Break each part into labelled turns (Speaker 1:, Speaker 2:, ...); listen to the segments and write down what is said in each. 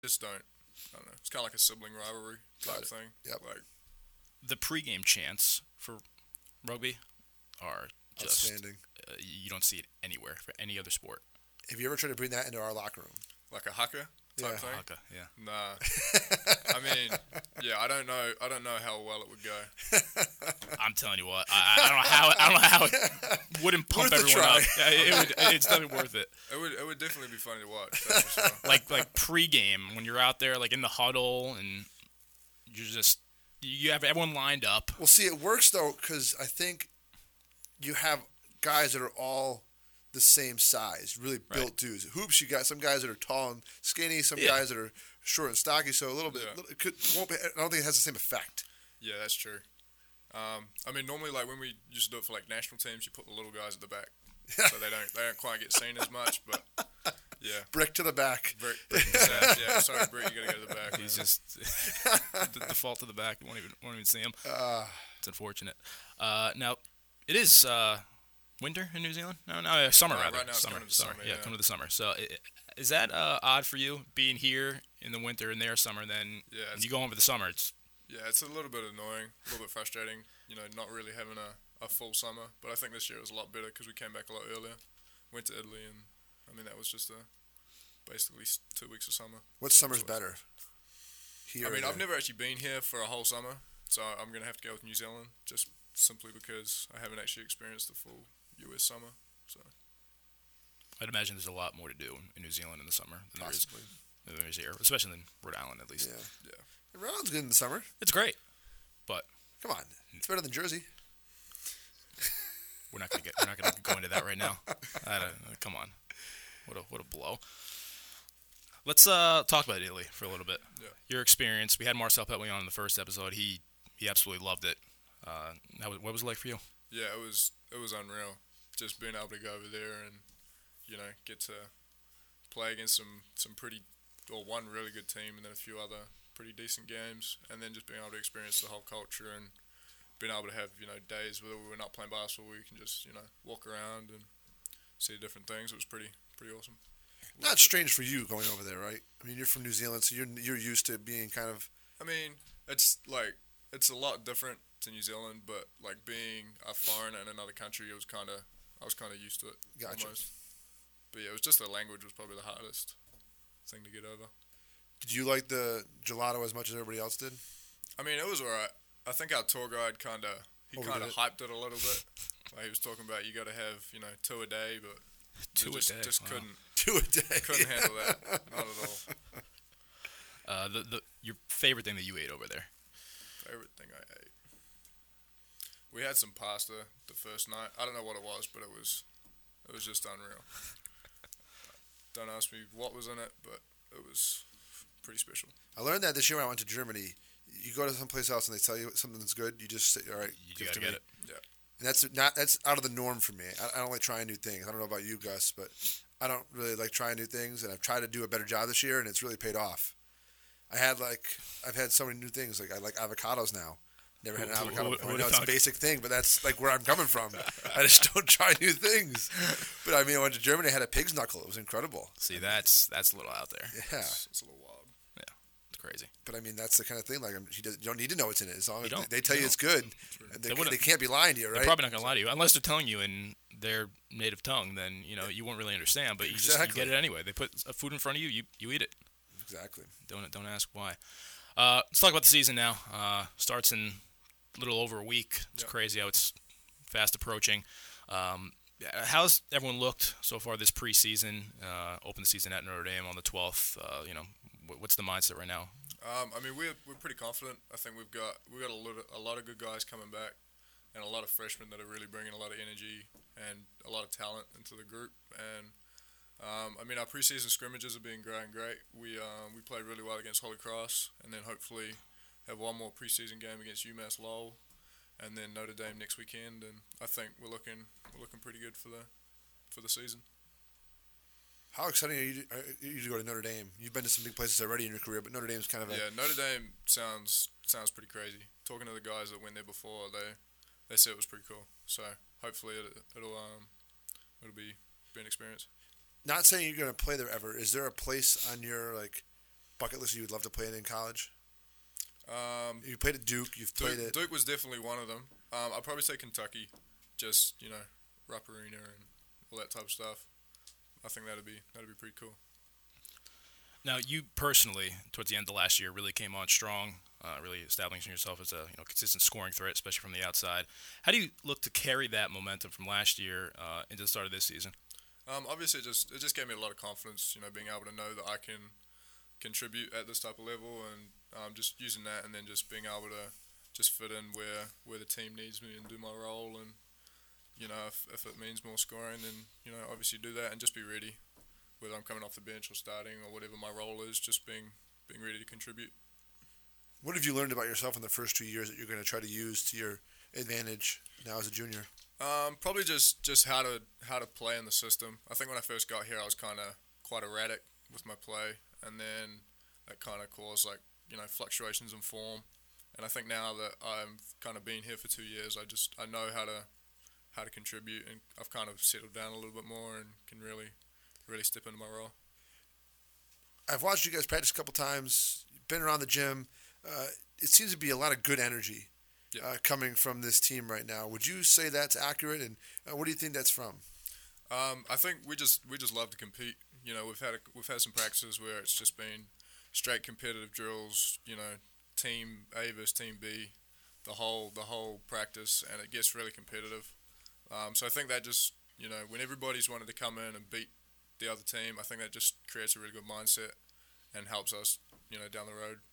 Speaker 1: just don't. I don't know. It's kind of like a sibling rivalry
Speaker 2: Got
Speaker 1: type
Speaker 2: it.
Speaker 1: thing.
Speaker 2: Yep.
Speaker 1: Like,
Speaker 3: The pregame chants for rugby are just
Speaker 2: Outstanding.
Speaker 3: you don't see it anywhere for any other sport.
Speaker 2: Have you ever tried to bring that into our locker room?
Speaker 1: like a haka
Speaker 2: Yeah.
Speaker 1: type thing.
Speaker 3: Haka, yeah.
Speaker 1: Nah. I mean, yeah, I don't know. I don't know how well it would go.
Speaker 3: I'm telling you what, I don't know how it wouldn't pump
Speaker 2: Worth a
Speaker 3: everyone
Speaker 2: try.
Speaker 3: up. Yeah, it's definitely worth it.
Speaker 1: It would definitely be funny to watch. That's for sure.
Speaker 3: Like pregame when you're out there like in the huddle and you're just you have everyone lined up.
Speaker 2: Well, see, it works though because I think you have guys that are all the same size, really built dudes. Hoops, you got some guys that are tall and skinny, some guys that are short and stocky. So a little bit,
Speaker 1: Yeah.
Speaker 2: won't be, I don't think it has the same effect.
Speaker 1: Yeah, that's true. I mean, normally, like when we used to do it for like national teams, you put the little guys at the back, so they don't quite get seen as much. But yeah,
Speaker 2: Brick to the back.
Speaker 1: Brick yeah. Sorry, Brick, you gotta go to the back.
Speaker 3: He's
Speaker 1: man.
Speaker 3: just the default to the back. You won't even see him. It's unfortunate. Now it is winter in New Zealand. No, summer rather.
Speaker 1: Right now it's
Speaker 3: summer.
Speaker 1: coming to summer,
Speaker 3: Yeah,
Speaker 1: yeah.
Speaker 3: coming to the summer. So is that odd for you being here in the winter and there summer? Then
Speaker 1: Yeah,
Speaker 3: when
Speaker 1: it's-
Speaker 3: you go home for the summer, it's
Speaker 1: Yeah, it's a little bit annoying, a little bit frustrating. You know, not really having a full summer. But I think this year it was a lot better because we came back a lot earlier. Went to Italy, and I mean that was just basically 2 weeks of summer.
Speaker 2: What summer's better? Here
Speaker 1: I
Speaker 2: or
Speaker 1: mean, I've
Speaker 2: there?
Speaker 1: never actually been here for a whole summer, so I'm gonna have to go with New Zealand just simply because I haven't actually experienced the full US summer. So
Speaker 3: I'd imagine there's a lot more to do in New Zealand in the summer
Speaker 2: Possibly.
Speaker 3: than there is here, especially in Rhode Island at least.
Speaker 2: Yeah. Rhode Island's good in the summer.
Speaker 3: It's great, but
Speaker 2: Come on, it's better than Jersey.
Speaker 3: we're not gonna go into that right now. Come on, what a blow. Let's talk about Italy for a little bit.
Speaker 1: Yeah.
Speaker 3: Your experience. We had Marcel Petway on in the first episode. He absolutely loved it. What was it like for you?
Speaker 1: yeah, it was unreal. Just being able to go over there and get to play against one really good team and then a few other pretty decent games, and then just being able to experience the whole culture and being able to have days where we're not playing basketball where you can just walk around and see different things. It was pretty awesome.
Speaker 2: Not
Speaker 1: Loved it.
Speaker 2: strange for you going over there, right? I mean, you're from New Zealand, so you're used to being kind of.
Speaker 1: I mean, it's a lot different to New Zealand, but like being a foreigner in another country, I was kind of used to it.
Speaker 2: Gotcha.
Speaker 1: Almost. But yeah, it was just the language was probably the hardest thing to get over.
Speaker 2: Did you like the gelato as much as everybody else did?
Speaker 1: I mean, it was alright. I think our tour guide kind of
Speaker 2: Overdid it.
Speaker 1: hyped it a little bit. Like he was talking about you got to have 2 a day, but
Speaker 3: Two a
Speaker 1: just,
Speaker 3: day,
Speaker 1: just
Speaker 3: wow.
Speaker 2: Two a day.
Speaker 1: couldn't handle that. Not at all.
Speaker 3: Your favorite thing that you ate over there?
Speaker 1: Favorite thing I ate. We had some pasta the first night. I don't know what it was, but it was just unreal. Don't ask me what was in it, but it was pretty special.
Speaker 2: I learned that this year when I went to Germany. You go to someplace else and they tell you something that's good. You just say, "All right,
Speaker 3: You
Speaker 2: give it
Speaker 3: gotta
Speaker 2: to
Speaker 3: get
Speaker 2: me."
Speaker 3: it.
Speaker 1: Yeah.
Speaker 2: And that's out of the norm for me. I don't like trying new things. I don't know about you, Gus, but I don't really like trying new things. And I've tried to do a better job this year, and it's really paid off. I've had so many new things. Like I like avocados now. Never had an
Speaker 3: Who-
Speaker 2: avocado
Speaker 3: who-
Speaker 2: before.
Speaker 3: who
Speaker 2: I know
Speaker 3: would've
Speaker 2: it's a
Speaker 3: thought?
Speaker 2: basic thing, but that's like where I'm coming from. I just don't try new things. But I mean, I went to Germany. I had a pig's knuckle. It was incredible.
Speaker 3: See, that's a little out there.
Speaker 2: Yeah.
Speaker 1: It's a little wild.
Speaker 3: It's crazy.
Speaker 2: But I mean, that's the kind of thing. Like, you don't need to know what's in it. As long
Speaker 3: You
Speaker 2: as
Speaker 3: don't.
Speaker 2: they tell
Speaker 3: You
Speaker 2: you it's good,
Speaker 3: They
Speaker 2: they
Speaker 3: wouldn't-
Speaker 2: can't be lying to you,
Speaker 3: They're
Speaker 2: right?
Speaker 3: probably not gonna lie to you unless they're telling you in their native tongue. Then you won't really understand. But you
Speaker 2: Exactly.
Speaker 3: get it anyway. They put a food in front of you. You eat it.
Speaker 2: Exactly.
Speaker 3: Don't ask why. Let's talk about the season now. Starts in a little over a week. It's
Speaker 1: Yeah.
Speaker 3: crazy how it's fast approaching. How's everyone looked so far this preseason? Open the season at Notre Dame on the 12th. What's the mindset right now?
Speaker 1: I mean, we're pretty confident. I think we've got a lot of good guys coming back, and a lot of freshmen that are really bringing a lot of energy and a lot of talent into the group. And I mean, our preseason scrimmages are being great. We played really well against Holy Cross, and then hopefully have one more preseason game against UMass Lowell, and then Notre Dame next weekend. And I think we're looking pretty good for the season.
Speaker 2: How exciting are you to go to Notre Dame? You've been to some big places already in your career, but Notre Dame's kind of a...
Speaker 1: Yeah, Notre Dame sounds pretty crazy. Talking to the guys that went there before, they said it was pretty cool. So hopefully it'll be an experience.
Speaker 2: Not saying you're going to play there ever. Is there a place on your bucket list you would love to play in college?
Speaker 1: You
Speaker 2: played at Duke. You've played at
Speaker 1: Duke was definitely one of them. I'd probably say Kentucky, just Rupp Arena and all that type of stuff. I think that'd be pretty cool.
Speaker 3: Now, you personally, towards the end of last year, really came on strong, really establishing yourself as a consistent scoring threat, especially from the outside. How do you look to carry that momentum from last year into the start of this season?
Speaker 1: Obviously, it just gave me a lot of confidence. Being able to know that I can contribute at this type of level, and just using that, and then just being able to just fit in where the team needs me and do my role, and if it means more scoring, then obviously do that and just be ready, whether I'm coming off the bench or starting or whatever my role is, just being ready to contribute.
Speaker 2: What have you learned about yourself in the first 2 years that you're going to try to use to your advantage now as a junior?
Speaker 1: Probably just how to play in the system. I think when I first got here, I was kind of quite erratic with my play, and then that kind of caused fluctuations in form. And I think now that I've kind of been here for 2 years, I know how to contribute, and I've kind of settled down a little bit more and can really step into my role.
Speaker 2: I've watched you guys practice a couple times. You've been around the gym. It seems to be a lot of good energy coming from this team right now. Would you say that's accurate? And what do you think that's from?
Speaker 1: I think we just love to compete. We've had some practices where it's just been straight competitive drills. Team A versus Team B, the whole practice, and it gets really competitive. So I think that just when everybody's wanted to come in and beat the other team, I think that just creates a really good mindset and helps us down the road.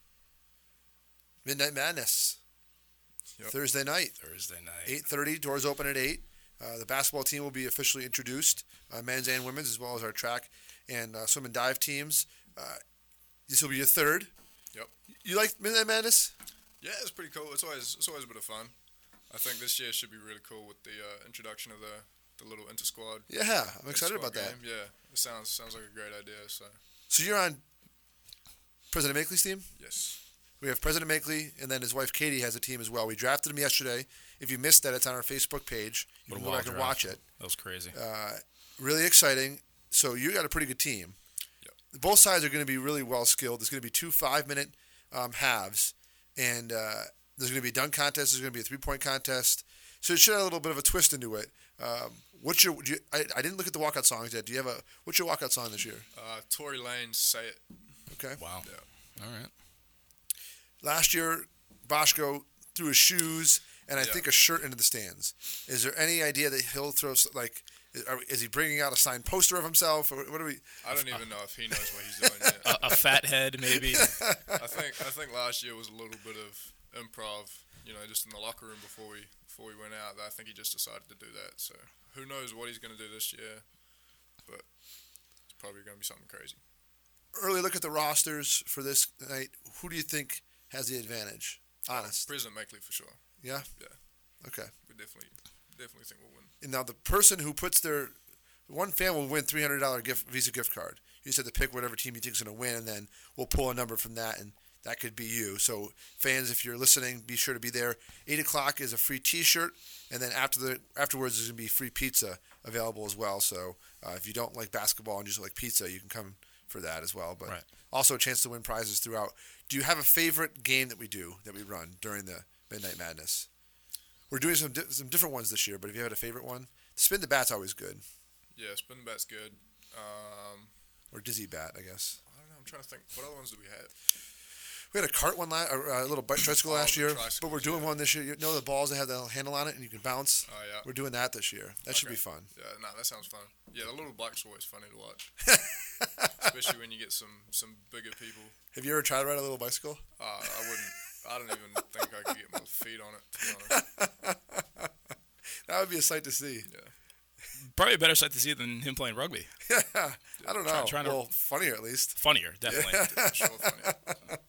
Speaker 2: Midnight Madness.
Speaker 1: Yep.
Speaker 2: Thursday night. 8:30. Doors open at 8. The basketball team will be officially introduced, men's and women's, as well as our track and swim and dive teams. This will be your third.
Speaker 1: Yep.
Speaker 2: You like Midnight Madness?
Speaker 1: Yeah, it's pretty cool. It's always a bit of fun. I think this year should be really cool with the introduction of the little inter-squad.
Speaker 2: Yeah, I'm excited about that.
Speaker 1: Yeah, it sounds like a great idea.
Speaker 2: So you're on President Makeley's team?
Speaker 1: Yes.
Speaker 2: We have President Makeley, and then his wife Katie has a team as well. We drafted him yesterday. If you missed that, it's on our Facebook page. You can go back and watch it.
Speaker 3: That was crazy.
Speaker 2: Really exciting. So you got a pretty good team.
Speaker 1: Yep.
Speaker 2: Both sides are going to be really well skilled. There's going to be 2 5-minute halves, and there's going to be a dunk contest. There's going to be a 3-point contest. So it should have a little bit of a twist into it. I didn't look at the walkout songs yet. What's your walkout song this year?
Speaker 1: Tory Lanez, Say It.
Speaker 2: Okay.
Speaker 3: Wow.
Speaker 1: Yeah.
Speaker 3: All right.
Speaker 2: Last year, Boschko threw his shoes and I think a shirt into the stands. Is there any idea that he'll throw, is he bringing out a signed poster of himself? Or what are we?
Speaker 1: I don't even know if he knows what he's doing yet.
Speaker 3: A fat head, maybe.
Speaker 1: I think last year was a little bit of improv, just in the locker room before we went out. I think he just decided to do that. So who knows what he's going to do this year, but it's probably going to be something crazy.
Speaker 2: Early look at the rosters for this night. Who do you think has the advantage? Honest.
Speaker 1: President Makeley for sure.
Speaker 2: Yeah?
Speaker 1: Yeah.
Speaker 2: Okay.
Speaker 1: We definitely think we'll win.
Speaker 2: And now the person who puts one fan will win $300 Visa gift card. You just have to pick whatever team you think is going to win, and then we'll pull a number from that, and that could be you. So fans, if you're listening, be sure to be there. 8 o'clock is a free T-shirt, and then afterwards there's going to be free pizza available as well. So if you don't like basketball and just like pizza, you can come for that as well. But also a chance to win prizes throughout. Do you have a favorite game that we run during the Midnight Madness? We're doing some different ones this year, but if you had a favorite one, Spin the Bat's always good.
Speaker 1: Yeah, Spin the Bat's good.
Speaker 2: Or Dizzy Bat, I guess.
Speaker 1: I don't know. I'm trying to think. What other ones do we have?
Speaker 2: We had a cart one, a little tricycle last year, but we're doing one this year. You know the balls that have the handle on it and you can bounce?
Speaker 1: Oh, yeah.
Speaker 2: We're doing that this year. That should be fun.
Speaker 1: Yeah, that sounds fun. Yeah, the little bikes are always funny to watch. Especially when you get some bigger people.
Speaker 2: Have you ever tried to ride a little bicycle?
Speaker 1: I wouldn't. I don't even think I could get my feet on it, to be honest.
Speaker 2: That would be a sight to see.
Speaker 1: Yeah.
Speaker 3: Probably a better sight to see than him playing rugby.
Speaker 2: Yeah, I don't know.
Speaker 3: Well,
Speaker 2: funnier at least.
Speaker 3: Funnier, definitely.
Speaker 1: Yeah. Sure, funnier.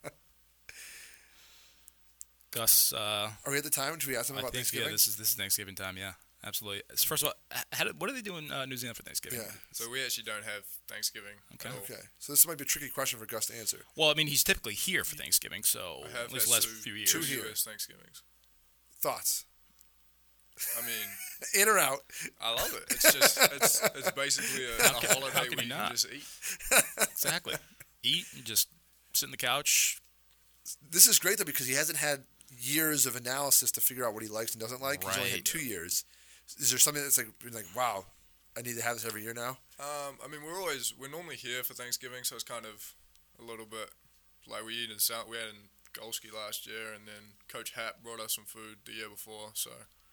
Speaker 3: Gus,
Speaker 2: are we at the time? Should we ask them about Thanksgiving?
Speaker 3: Yeah, this is Thanksgiving time. Yeah, absolutely. First of all, what are they doing in New Zealand for Thanksgiving?
Speaker 2: Yeah.
Speaker 1: So we actually don't have Thanksgiving.
Speaker 3: Okay.
Speaker 2: Okay. So this might be a tricky question for Gus to answer.
Speaker 3: Well, I mean, he's typically here for Thanksgiving, so at least the last few years.
Speaker 1: 2 US Thanksgivings.
Speaker 2: Thoughts?
Speaker 1: I mean,
Speaker 2: in or out?
Speaker 1: I love it. It's just it's basically a holiday where you can just eat.
Speaker 3: Exactly. Eat and just sit on the couch.
Speaker 2: This is great though because he hasn't had years of analysis to figure out what he likes and doesn't like. He's only
Speaker 3: Right.
Speaker 2: had 2 years. Is there something that's been like, wow, I need to have this every year now?
Speaker 1: I mean, we're normally here for Thanksgiving, so it's kind of a little bit like we eat in South. We had in Golski last year, and then Coach Happ brought us some food the year before. So,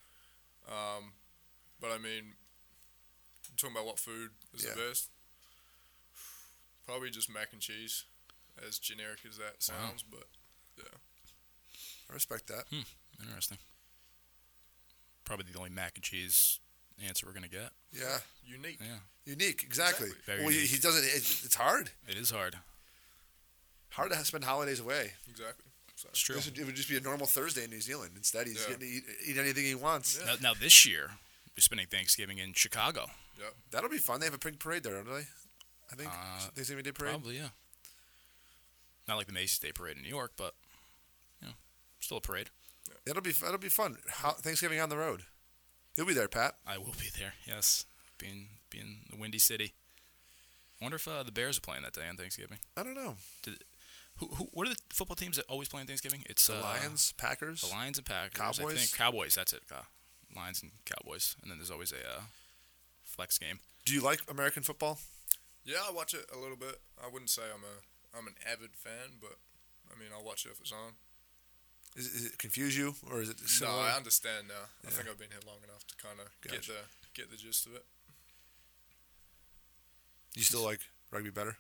Speaker 1: but I mean, talking about what food is
Speaker 2: Yeah.
Speaker 1: the best, probably just mac and cheese, as generic as that sounds. But yeah,
Speaker 2: I respect that.
Speaker 3: Interesting. Probably the only mac and cheese answer we're gonna get.
Speaker 2: Yeah.
Speaker 1: unique.
Speaker 3: Yeah,
Speaker 2: Unique, exactly.
Speaker 3: Very
Speaker 2: Well,
Speaker 3: unique.
Speaker 2: he doesn't. It's hard.
Speaker 3: it is hard.
Speaker 2: Hard to spend holidays away.
Speaker 1: Exactly. So,
Speaker 3: It's true.
Speaker 2: It would just be a normal Thursday in New Zealand. Instead, he's
Speaker 1: Yeah.
Speaker 2: getting to eat anything he wants.
Speaker 1: Yeah.
Speaker 3: Now this year, we're spending Thanksgiving in Chicago.
Speaker 1: yep.
Speaker 2: That'll be fun. They have a big parade there, don't they? I think Thanksgiving Day parade.
Speaker 3: Probably, yeah. Not like the Macy's Day Parade in New York, but still a parade.
Speaker 2: That'll be fun. Thanksgiving on the road. You'll be there, Pat.
Speaker 3: I will be there. Yes, being the Windy City. I wonder if the Bears are playing that day on Thanksgiving.
Speaker 2: I don't know.
Speaker 3: Who? What are the football teams that always play on Thanksgiving? It's
Speaker 2: The Lions, Packers.
Speaker 3: the Lions and Packers.
Speaker 2: Cowboys?
Speaker 3: I think Cowboys. That's it. Lions and Cowboys, and then there's always a flex game.
Speaker 2: Do you like American football?
Speaker 1: Yeah, I watch it a little bit. I wouldn't say I'm an avid fan, but I mean, I'll watch it if it's on.
Speaker 2: Is it confuse you or is it
Speaker 1: No,
Speaker 2: similar?
Speaker 1: I understand now. I
Speaker 2: Yeah.
Speaker 1: think I've been here long enough to kind of
Speaker 2: Gotcha.
Speaker 1: get the gist of it.
Speaker 2: You still like rugby better?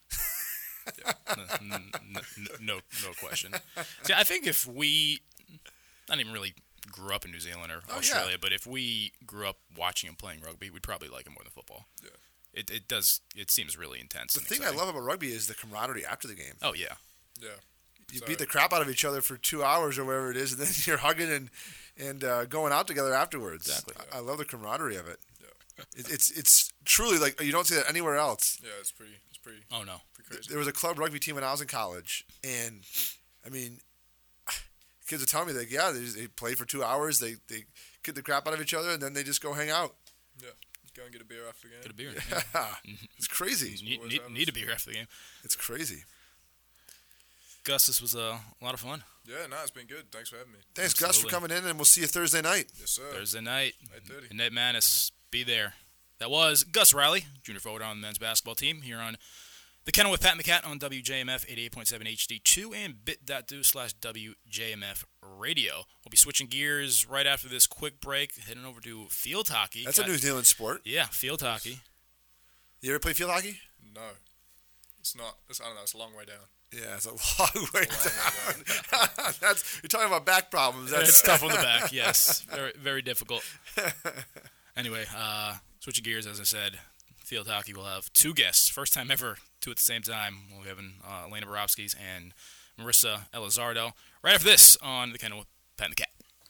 Speaker 3: No question. See, I think if we, not even really grew up in New Zealand or
Speaker 2: Oh,
Speaker 3: Australia,
Speaker 2: yeah.
Speaker 3: but if we grew up watching and playing rugby, we'd probably like it more than football.
Speaker 1: Yeah.
Speaker 3: It does. It seems really intense.
Speaker 2: The
Speaker 3: and
Speaker 2: thing
Speaker 3: exciting.
Speaker 2: I love about rugby is the camaraderie after the game.
Speaker 3: Oh yeah.
Speaker 1: Yeah.
Speaker 2: You
Speaker 1: So-
Speaker 2: beat the crap out of each other for 2 hours or whatever it is, and then you're hugging and going out together afterwards.
Speaker 3: Exactly.
Speaker 2: I love the camaraderie of it.
Speaker 1: Yeah.
Speaker 2: It's truly like you don't see that anywhere else.
Speaker 1: Yeah, it's pretty
Speaker 3: Oh no.
Speaker 1: crazy.
Speaker 2: There was a club rugby team when I was in college, and I mean, kids are telling me that they play for 2 hours, they kick the crap out of each other, and then they just go hang out.
Speaker 1: Yeah. Go and get a beer after the game.
Speaker 3: Get a beer.
Speaker 2: It's crazy.
Speaker 3: Need a beer after the game.
Speaker 2: It's crazy.
Speaker 3: Gus, this was a lot of fun.
Speaker 1: Yeah, no, it's been good. Thanks for having me.
Speaker 2: Thanks, Gus, for
Speaker 3: Absolutely.
Speaker 2: coming in, and we'll see you Thursday night.
Speaker 1: Yes, sir.
Speaker 3: Thursday night.
Speaker 1: 8:30.
Speaker 3: Ned Manis, be there. That was Gus Riley, junior forward on the men's basketball team here on The Kennel with Pat McCat on WJMF 88.7 HD2 and bit.do/WJMF radio. We'll be switching gears right after this quick break, heading over to field hockey.
Speaker 2: That's a New Zealand sport.
Speaker 3: Yeah, field hockey.
Speaker 2: You ever play field hockey?
Speaker 1: No. It's not. I don't know. It's a long way down.
Speaker 2: Yeah, it's a long way
Speaker 1: It's a long way
Speaker 2: down. You're talking about back problems.
Speaker 3: It's tough on the back, yes. Very, very difficult. Anyway, switching gears, as I said, field hockey will have two guests. First time ever, two at the same time. We'll be having Elena Borowskis and Marissa Elizardo. Right after this on The Kennel with Pat and the Cat.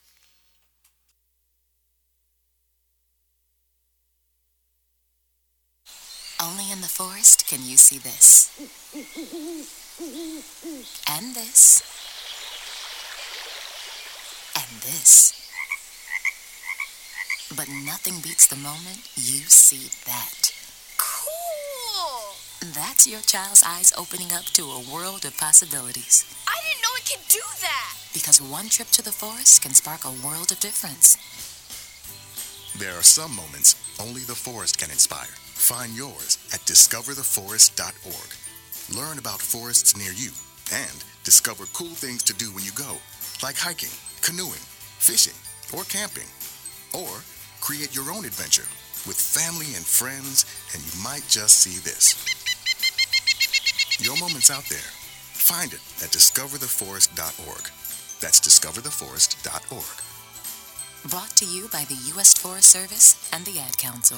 Speaker 4: Only in the forest can you see this. And this. And this. But nothing beats the moment you see that.
Speaker 5: Cool!
Speaker 4: That's your child's eyes opening up to a world of possibilities.
Speaker 5: I didn't know it could do that!
Speaker 4: Because one trip to the forest can spark a world of difference.
Speaker 6: There are some moments only the forest can inspire. Find yours at discovertheforest.org. Learn about forests near you and discover cool things to do when you go, like hiking, canoeing, fishing, or camping. Or create your own adventure with family and friends, and you might just see this. Your moment's out there. Find it at discovertheforest.org. That's discovertheforest.org.
Speaker 4: Brought to you by the U.S. Forest Service and the Ad Council.